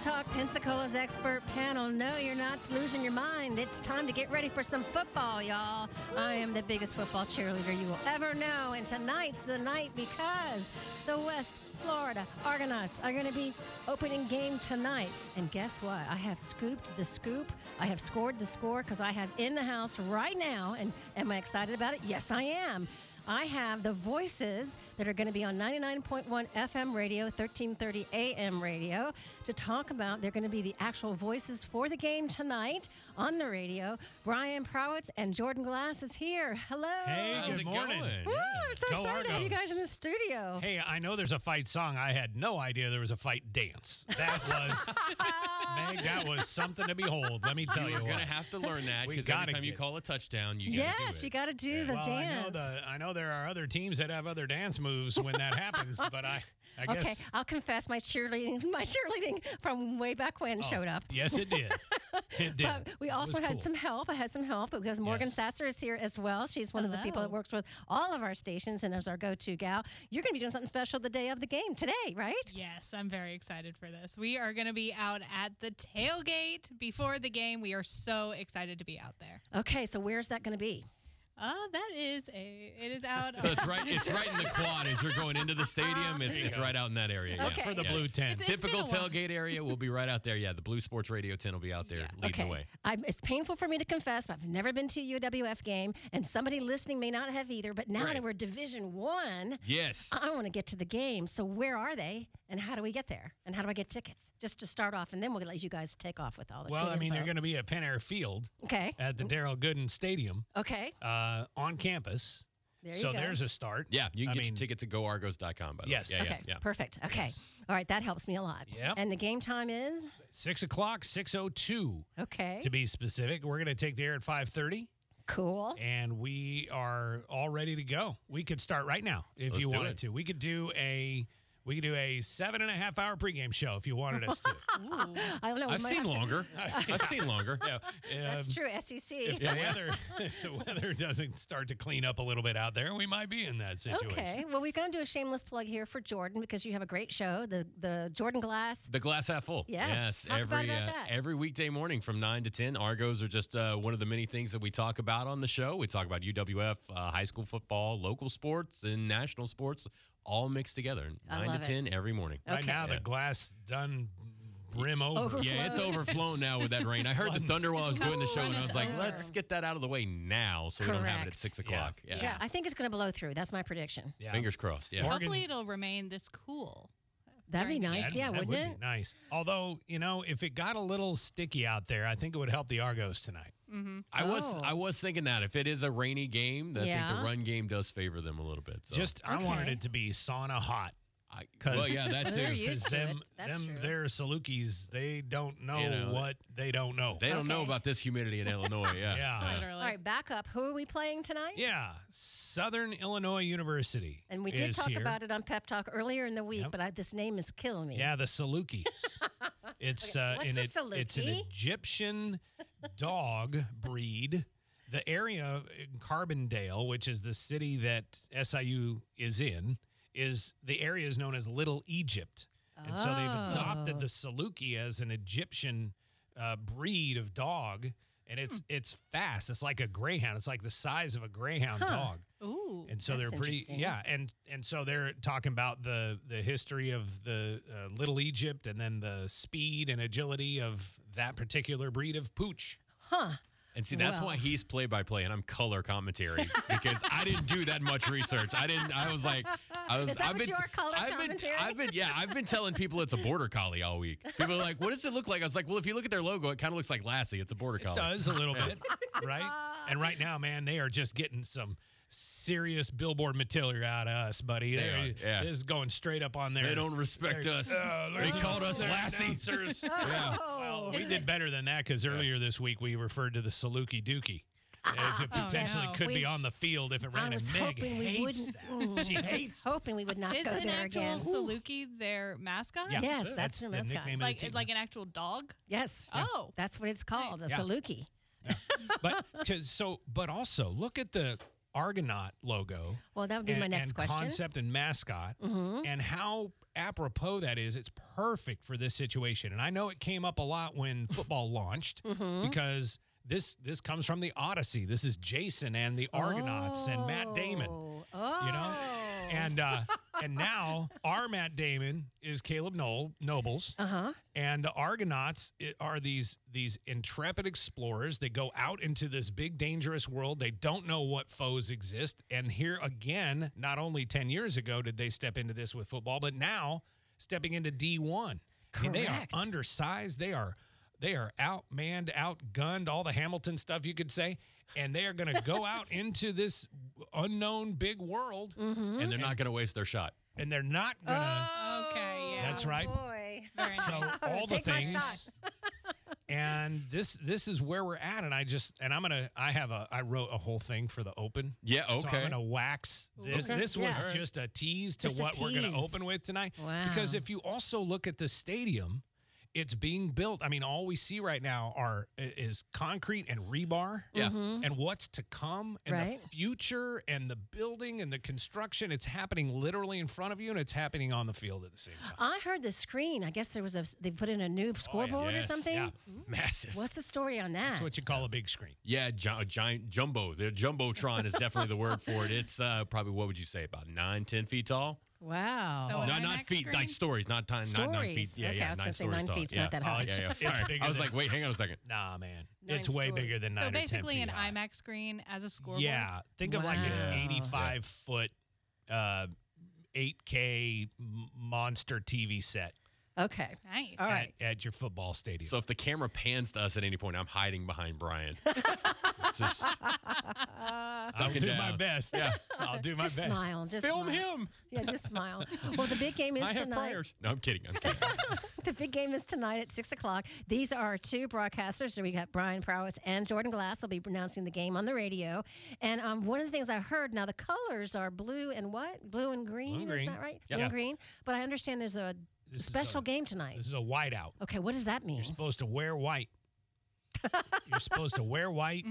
Talk Pensacola's expert panel. No, you're not losing your mind. It's time to get ready for some football, y'all. I am the biggest football cheerleader you will ever know, and tonight's the night because the West Florida Argonauts are going to be opening game tonight. And guess what? I have scooped the scoop. I have scored the score because I have in the house right now. And am I excited about it? Yes, I am. I have the voices that are going to be on 99.1 FM radio, 1330 AM radio to talk about. They're going to be the actual voices for the game tonight on the radio. Brian Prowitz and Jordan Glass is here. Hello. Hey, good morning. Woo, I'm so Go excited to have you Argos. guys in the studio. Hey, I know there's a fight song. I had no idea there was a fight dance. That was, Meg, that was something to behold. Let me tell you You're going what. to have to learn that We because gotta every time you get- call a touchdown, you got to do Yes, it. you got to do the Well, dance. I know there are other teams that have other dance moves when that happens, but I Okay, guess. I'll confess my cheerleading from way back when showed up. Yes, it did. It did. But we It also was had cool. some help. I had some help because Morgan Yes. Sasser is here as well. She's one of the people that works with all of our stations and is our go-to gal. You're going to be doing something special the day of the game today, right? Yes, I'm very excited for this. We are going to be out at the tailgate before the game. We are so excited to be out there. Okay, so where's that going to be? It is out. So it's right in the quad as you're going into the stadium. It's right out in that area. Yeah. Okay. For the blue tent. It's Typical been a while. tailgate area will be right out there. Yeah, the Blue Sports Radio 10 will be out there leading Okay. the way. It's painful for me to confess, but I've never been to a UWF game, and somebody listening may not have either. But now Right. that we're Division One, Yes. I want to get to the game. So where are they, and how do we get there, and how do I get tickets? Just to start off, and then we'll let you guys take off with all the Well, good I mean, info. they're going to be at Penn Air Field Okay. at the Darrell Gooden Stadium Okay. on campus. There you So go. there's a start. Yeah, you can I get your mean, tickets at goargos.com, by the Yes. way. Yeah, Okay, yeah. perfect. Okay. All right, that helps me a lot. Yep. And the game time is? 6 o'clock, 6:02 Okay. to be specific. We're going to take the air at 5:30. Cool. And we are all ready to go. We could start right now if Let's you do wanted it. to. We could do a 7.5 hour pregame show if you wanted us to. I don't know. we I've might seen have to- longer. I've seen longer. That's true, SEC. If the weather doesn't start to clean up a little bit out there, we might be in that situation. Okay. Well, we're going to do a shameless plug here for Jordan because you have a great show, the Jordan Glass. The glass half full. Yes. Talk every about that. every weekday morning from 9 to 10. Argos are just one of the many things that we talk about on the show. We talk about UWF, high school football, local sports, and national sports all mixed together. 9 love to 10 every morning. Right Okay. now, the glass done brim over. Overflow. Yeah, it's overflown now with that rain. I heard the thunder while I was doing the show, and I was like, over. let's get that out of the way now so we don't have it at Correct. 6 o'clock. Yeah. Yeah, I think it's going to blow through. That's my prediction. Yeah. Fingers crossed. Yeah. Morgan- Hopefully, it'll remain this cool. That'd be nice. That- Yeah, that wouldn't would it? be nice. Although, if it got a little sticky out there, I think it would help the Argos tonight. I was thinking that if it is a rainy game, I think Yeah. the run game does favor them a little bit. So. I wanted Okay. it to be sauna hot. Well, yeah, that They're too. used to them, it. That's true. their Salukis, they don't know, You know, what they don't know. They don't know Okay. about this humidity in Illinois. Yeah. Yeah. Literally. All right, back up. Who are we playing tonight? Yeah, Southern Illinois University. And we did is talk here. about it on Pep Talk earlier in the week, Yep. but this name is killing me. Yeah, the Salukis. It's what's an, a it's an Saluki? Egyptian dog breed. The area in Carbondale, which is the city that SIU is in, the area is known as Little Egypt. And so they've adopted the Saluki as an Egyptian breed of dog. And it's fast. It's like a greyhound. It's like the size of a greyhound dog. Ooh. And so That's they're pretty, interesting. yeah. And so they're talking about the history of the Little Egypt and then the speed and agility of that particular breed of pooch. And see, that's Well. why he's play-by-play and I'm color commentary because I didn't do that much research. I was like, Is that what your color commentary? I've been telling people it's a border collie all week. People are like, what does it look like? I was like, well, if you look at their logo, it kind of looks like Lassie. It's a border collie. Does a little bit, right? And right now, man, they are just getting some serious billboard material out of us, buddy. They are, yeah. This is going straight up on there. They don't respect us. They called us Lassie. Announcers. Yeah. Well, we did better than that because earlier this week we referred to the Saluki Dookie. It potentially no. could be on the field if it ran. I was And Meg hoping we hates wouldn't. that. She I was hates. hoping we would not Is go an there actual again. Saluki their mascot? Yeah, Yes, that's the mascot. nickname of the team. Like an actual dog? Yes. Oh. That's what it's called, Nice. a Yeah. Saluki. But also look at the Argonaut logo. Well, that would be my next and question. Concept and mascot, and how apropos that is. It's perfect for this situation. And I know it came up a lot when football launched because this comes from the Odyssey. This is Jason and the Argonauts and Matt Damon. Oh. You know, and now our Matt Damon is Caleb Nobles. And the Argonauts are these intrepid explorers. They go out into this big, dangerous world. They don't know what foes exist. And here again, not only 10 years ago did they step into this with football, but now stepping into D1. I mean, they are Correct. undersized. They are outmanned, outgunned, all the Hamilton stuff you could say. And they are going to go out into this unknown big world. And they're not going to waste their shot. And they're not going to. Okay, yeah. That's right. Boy. Very So nice. all the Take my things, shots. and this is where we're at. And I wrote a whole thing for the open. Yeah, So okay. I'm gonna wax this. Okay. This was Yeah. just a tease to Just a what we're gonna tease. open with tonight. Wow. Because if you also look at the stadium, it's being built. I mean, all we see right now is concrete and rebar. Yeah. And what's to come and Right. the future and the building and the construction. It's happening literally in front of you, and it's happening on the field at the same time. I heard the screen. I guess they put in a new scoreboard or Yes, something. Yeah. Massive. What's the story on that? That's what you call a big screen. Yeah, a giant jumbo. The jumbotron is definitely the word for it. It's probably, what would you say, about 9-10 feet tall? Wow. So No, IMAX not feet, screen? like stories, not 9 feet. Stories. Yeah, Okay, yeah, I was gonna 9 say stories 9 tall. feet's yeah. not that high. Oh, yeah, yeah. It's Sorry. bigger I was than- like, wait, hang on a second. Nah, man. 9 It's way stories. bigger than 9 So or 10 basically feet an high. IMAX screen as a scoreboard. Yeah. Think of like Wow. an 85-foot 8K monster TV set Nice. All right. at your football stadium. So if the camera pans to us at any point, I'm hiding behind Brian. Just I'll ducking do down. my best. Yeah. I'll do my Just best. smile. Just Film smile. him. Yeah, just smile. Well, the big game is I have tonight. prayers. No, I'm kidding. I'm kidding. The big game is tonight at 6 o'clock. These are our two broadcasters. So we got Brian Prowitz and Jordan Glass. They'll be announcing the game on the radio. And one of the things I heard, now the colors are blue and what? Blue and green. Blue and Is green. that right? Yeah. Blue and green. But I understand there's a This is special a- game tonight. This is a whiteout. Okay, what does that mean? You're supposed to wear white. You're supposed to wear white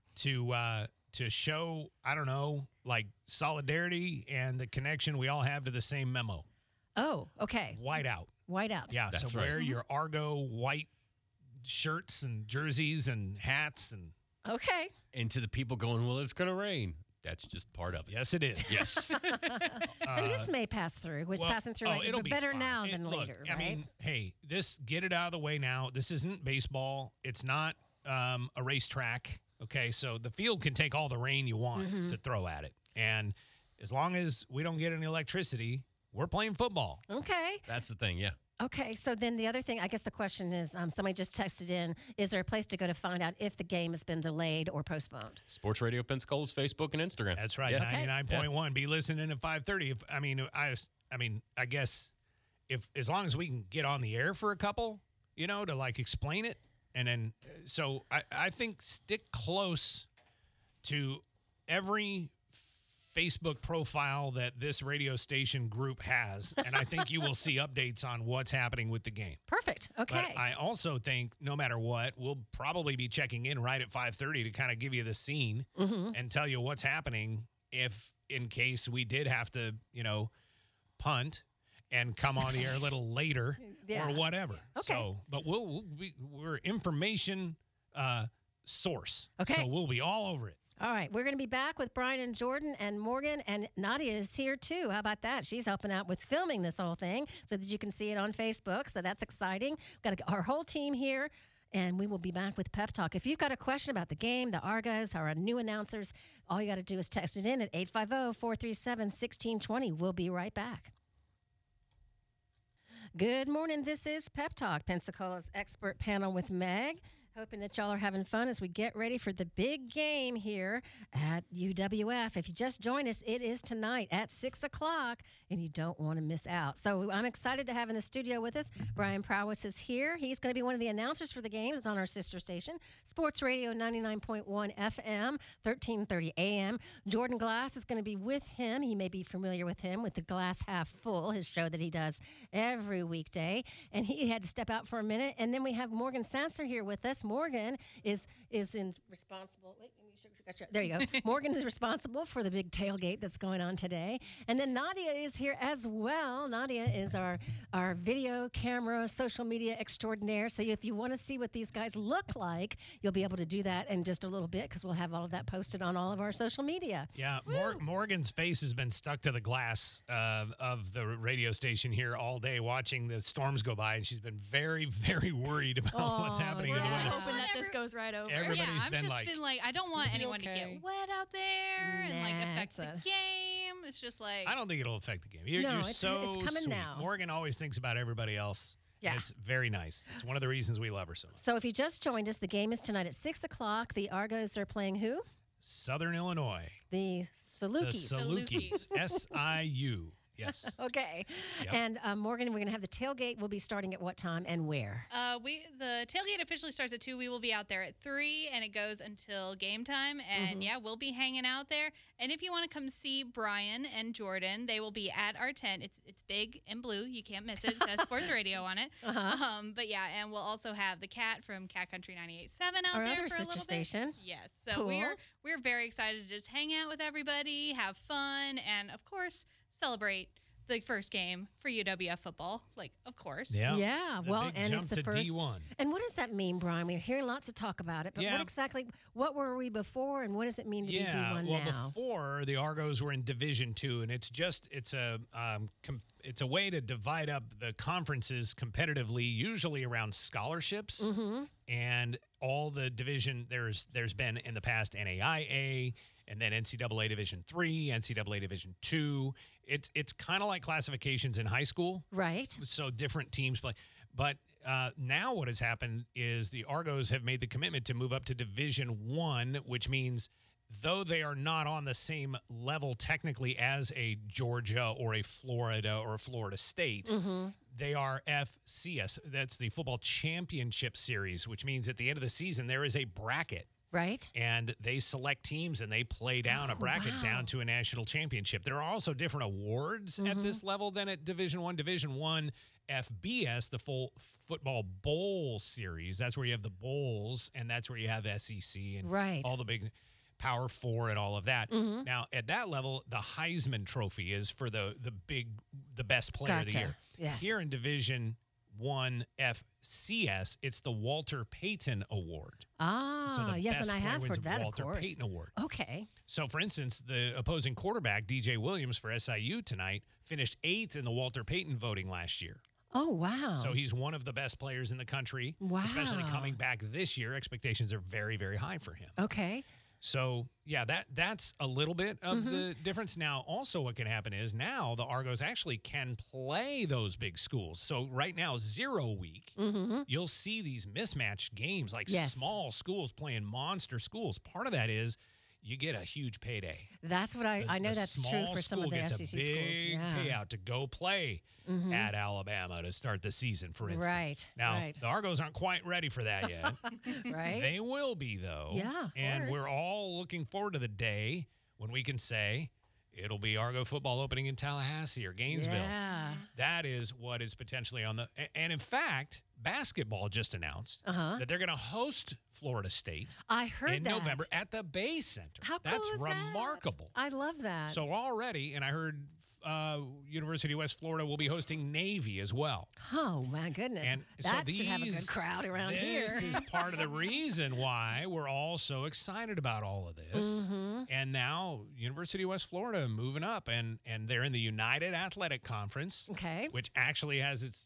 to show, I don't know, like solidarity and the connection we all have to the same memo. Oh, okay. Whiteout. Whiteout. Yeah, That's so right. wear your Argo white shirts and jerseys and hats and Okay. And to the people going, well, it's going to rain. That's just part of it. yes, it is. Yes. And this may pass through. It's Well, passing through, it'll but be better fine. now It- than look, later, I right? mean, hey, get it out of the way now. This isn't baseball. It's not a racetrack. Okay, so the field can take all the rain you want Mm-hmm. to throw at it, and as long as we don't get any electricity, we're playing football. Okay. That's the thing. Yeah. Okay, so then the other thing, I guess the question is, somebody just texted in, is there a place to go to find out if the game has been delayed or postponed? Sports Radio Pensacola's Facebook and Instagram. That's right, Yeah. 99.1. Be listening at 5:30. If I guess if as long as we can get on the air for a couple, to like explain it, and then so I think stick close to every Facebook profile that this radio station group has, and I think you will see updates on what's happening with the game. Perfect. Okay. But I also think no matter what, we'll probably be checking in right at 5:30 to kind of give you the scene and tell you what's happening if in case we did have to, punt and come on the air a little later Yeah. or whatever. Okay. So, but we're information source. Okay. So we'll be all over it. All right, we're going to be back with Brian and Jordan and Morgan, and Nadia is here too. How about that? She's helping out with filming this whole thing so that you can see it on Facebook. So that's exciting. We've got our whole team here, and we will be back with Pep Talk. If you've got a question about the game, the Argos, our new announcers, all you got to do is text it in at 850-437-1620. We'll be right back. Good morning. This is Pep Talk, Pensacola's expert panel with Meg. Hoping that y'all are having fun as we get ready for the big game here at UWF. If you just joined us, it is tonight at 6 o'clock, and you don't want to miss out. So I'm excited to have in the studio with us. Brian Prowitz is here. He's going to be one of the announcers for the game. It's on our sister station, Sports Radio 99.1 FM, 1330 AM. Jordan Glass is going to be with him. You may be familiar with him with the Glass Half Full, his show that he does every weekday. And he had to step out for a minute. And then we have Morgan Sasser here with us. course, Morgan is responsible. Wait, let me there you go. Morgan is responsible for the big tailgate that's going on today. And then Nadia is here as well. Nadia is our video camera, social media extraordinaire. So if you want to see what these guys look like, you'll be able to do that in just a little bit because we'll have all of that posted on all of our social media. Yeah, Morgan's face has been stuck to the glass of the radio station here all day watching the storms go by, and she's been very, very worried about what's happening in the We're weather. hoping that this goes right over. Everybody's been like, I don't want gonna be anyone to okay. get wet out there and like affect the Nah, game. It's just like I don't think it'll affect the game. No, You're it's so coming sweet. now. Morgan always thinks about everybody else. Yeah. And it's very nice. It's one of the reasons we love her so much. So if you just joined us, the game is tonight at 6 o'clock. The Argos are playing who? Southern Illinois. The The Salukis. Salukis. S-I-U. Yes. Okay. Yep. And Morgan, we're going to have the tailgate. Will be starting at what time and where? the tailgate officially starts at 2. We will be out there at 3, and it goes until game time. And yeah, we'll be hanging out there. And if you want to come see Brian and Jordan, they will be at our tent. It's big and blue. You can't miss it. It says Sports Radio on it. But yeah, and we'll also have the Cat from Cat Country 98.7 out Our there other for a sister little station. bit. Yes. So Cool. we're very excited to just hang out with everybody, have fun, and of course celebrate the first game for UWF football. Like, of course. Yeah. Yeah. The Well, big and jump it's the to first. D1. And what does that mean, Brian? We're hearing lots of talk about it, but Yeah. what were we before, and what does it mean to be D1 well, now? before the Argos were in Division II, and it's a way to divide up the conferences competitively, usually around scholarships, and all the division. There's been in the past NAIA, and then NCAA Division III, NCAA Division II. It's kind of like classifications in high school. Right. So different teams play. But now what has happened is the Argos have made the commitment to move up to Division I, which means though they are not on the same level technically as a Georgia or a Florida or a Florida State, they are FCS. That's the Football Championship Series, which means at the end of the season there is a bracket. Right. And they select teams and they play down a bracket down to a national championship. There are also different awards at this level than at Division I. Division I FBS, the full football bowl series. That's where you have the bowls, and that's where you have SEC and all the big Power Four and all of that. Now, at that level, the Heisman Trophy is for the best player of the year. Yes. Here in Division I FCS, it's the Walter Payton Award. So the yes, best and I player have wins heard a that, Walter of course. Payton Award. Okay. So, for instance, the opposing quarterback, DJ Williams for SIU tonight, finished 8th in the Walter Payton voting last year. Oh, wow. So he's one of the best players in the country, especially coming back this year. Expectations are very, very high for him. Okay. So, yeah, that's a little bit of the difference. Now, also what can happen is now the Argos actually can play those big schools. So right now, 0 week, you'll see these mismatched games, like small schools playing monster schools. Part of that is you get a huge payday. That's what I know. That's true for some of the SEC schools. Big payout to go play at Alabama to start the season, for instance. Right. Now, the Argos aren't quite ready for that yet. Right. They will be, though. Yeah, of And course. we're all looking forward to the day when we can say it'll be Argo football opening in Tallahassee or Gainesville. Yeah. That is what is potentially on the. And in fact, basketball just announced that they're going to host Florida State I heard in that. November at the Bay Center. How cool That's is remarkable. that? I love that. So already, and I heard University of West Florida will be hosting Navy as well. Oh, my goodness. And that so should have a good crowd around here. This is part of the reason why we're all so excited about all of this. And now University of West Florida moving up, and they're in the United Athletic Conference, Okay. which actually has its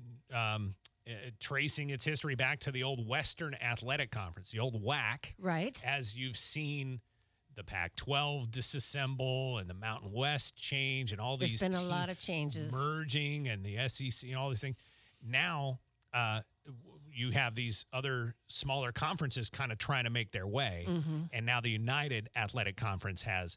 tracing its history back to the old Western Athletic Conference, the old WAC. Right. As you've seen the Pac-12 disassemble and the Mountain West change and all There's these been a lot of changes. merging and the SEC and all these things. Now you have these other smaller conferences kind of trying to make their way. And now the United Athletic Conference has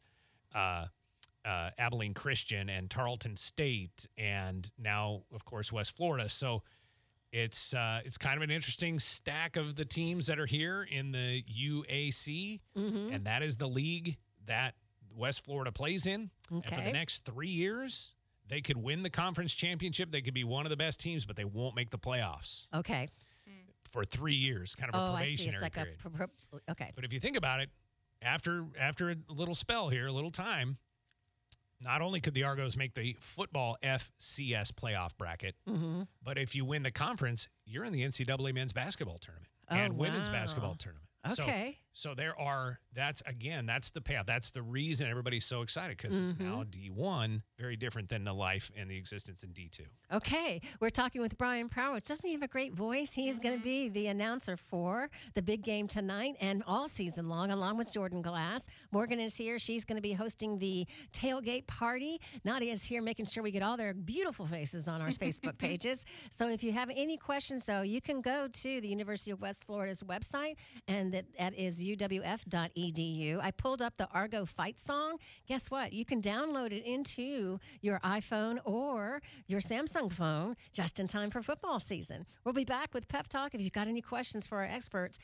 Abilene Christian and Tarleton State and now, of course, West Florida. So it's kind of an interesting stack of the teams that are here in the UAC, and that is the league that West Florida plays in. And for the next 3 years, they could win the conference championship. They could be one of the best teams, but they won't make the playoffs. Okay. for 3 years, kind of a I see. It's probationary like period. okay. But if you think about it, after a little spell here, a little time, not only could the Argos make the football FCS playoff bracket, but if you win the conference, you're in the NCAA men's basketball tournament and women's basketball tournament. Okay. So that's the payoff. That's the reason everybody's so excited, because it's now D1, very different than the life and the existence in D2. Okay, we're talking with Brian Prowitz. Doesn't he have a great voice? He is going to be the announcer for the big game tonight and all season long, along with Jordan Glass. Morgan is here. She's going to be hosting the tailgate party. Nadia is here making sure we get all their beautiful faces on our Facebook pages. So if you have any questions, though, you can go to the University of West Florida's website, and that is uwf.edu. I pulled up the Argo Fight song. Guess what? You can download it into your iPhone or your Samsung phone just in time for football season. We'll be back with Pep Talk. If you've got any questions for our experts,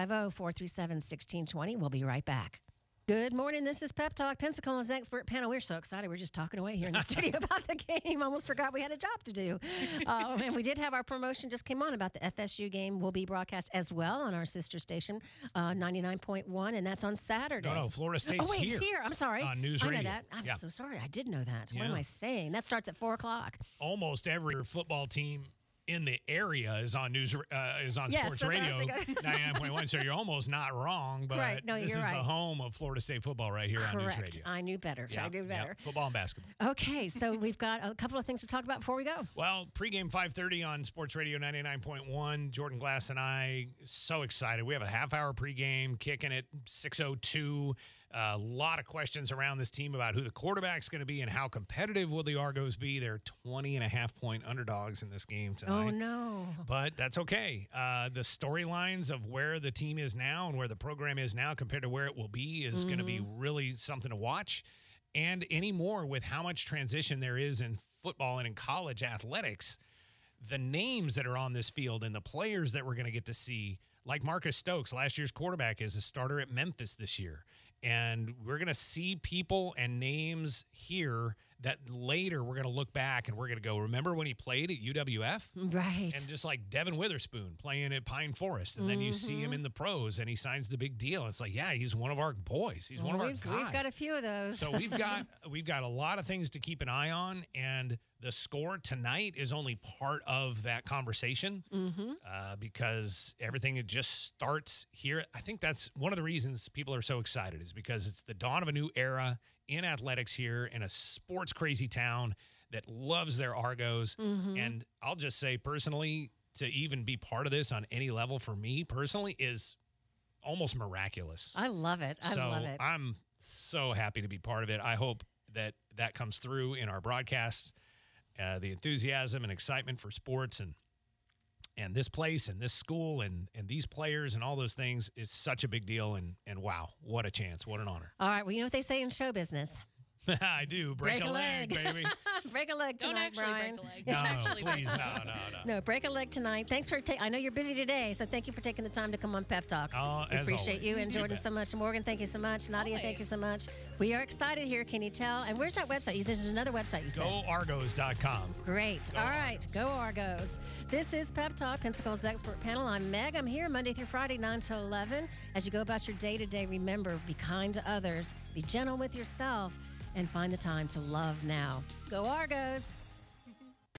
850-437-1620. We'll be right back. Good morning. This is Pep Talk, Pensacola's expert panel. We're so excited. We're just talking away here in the studio about the game. Almost forgot we had a job to do. And we did have our promotion just came on about the FSU game. Will be broadcast as well on our sister station, 99.1, and that's on Saturday. No, Florida State's Oh, wait, here. it's here. I'm sorry. On News I Radio. know that. I'm so sorry. I did know that. What Yeah. am I saying? That starts at 4 o'clock. Almost every football team in the area is on Yes, Sports that's what I was Radio thinking. 99.1. So you're almost not wrong, but Right. No, this you're is right. the home of Florida State football right here on News Correct. Radio. I knew better. Yep, I knew better. yep. Football and basketball. Okay, so we've got a couple of things to talk about before we go. Well, pregame 5:30 on Sports Radio 99.1. Jordan Glass and I, so excited. We have a half-hour pregame, kicking at 6:02. A lot of questions around this team about who the quarterback's going to be and how competitive will the Argos be. They're 20.5-point underdogs in this game tonight. Oh, no. But that's okay. The storylines of where the team is now and where the program is now compared to where it will be is going to be really something to watch. And any more with how much transition there is in football and in college athletics, the names that are on this field and the players that we're going to get to see, like Marcus Stokes, last year's quarterback, is a starter at Memphis this year. And we're going to see people and names here that later we're going to look back and we're going to go, remember when he played at UWF? Right. And just like Devin Witherspoon playing at Pine Forest. And then you see him in the pros and he signs the big deal. It's like, yeah, he's one of our boys. He's one of our guys. We've got a few of those. So we've got a lot of things to keep an eye on, and the score tonight is only part of that conversation because everything it just starts here. I think that's one of the reasons people are so excited is because it's the dawn of a new era in athletics here in a sports crazy town that loves their Argos. And I'll just say personally, to even be part of this on any level for me personally is almost miraculous. I love it. I love it. I'm so happy to be part of it. I hope that comes through in our broadcasts, the enthusiasm and excitement for sports and this place and this school and these players and all those things is such a big deal. And wow, what a chance. What an honor. All right. Well, you know what they say in show business? I do. Break a leg, baby. Break a leg Don't tonight, actually Brian. break a leg. No, Don't actually break please, a no, leg. no. No, break a leg tonight. Thanks for I know you're busy today, so thank you for taking the time to come on Pep Talk. Oh, we as appreciate always. you and You Jordan bet. so much. Morgan, thank you so much. Nadia, thank you so much. We are excited here, can you tell? And where's that website? There's another website you said. GoArgos.com. Great. Go All right. Go Argos. This is Pep Talk, Pensacola's expert panel. I'm Meg. I'm here Monday through Friday, 9 to 11. As you go about your day-to-day, remember, be kind to others, be gentle with yourself, and find the time to love now. Go Argos.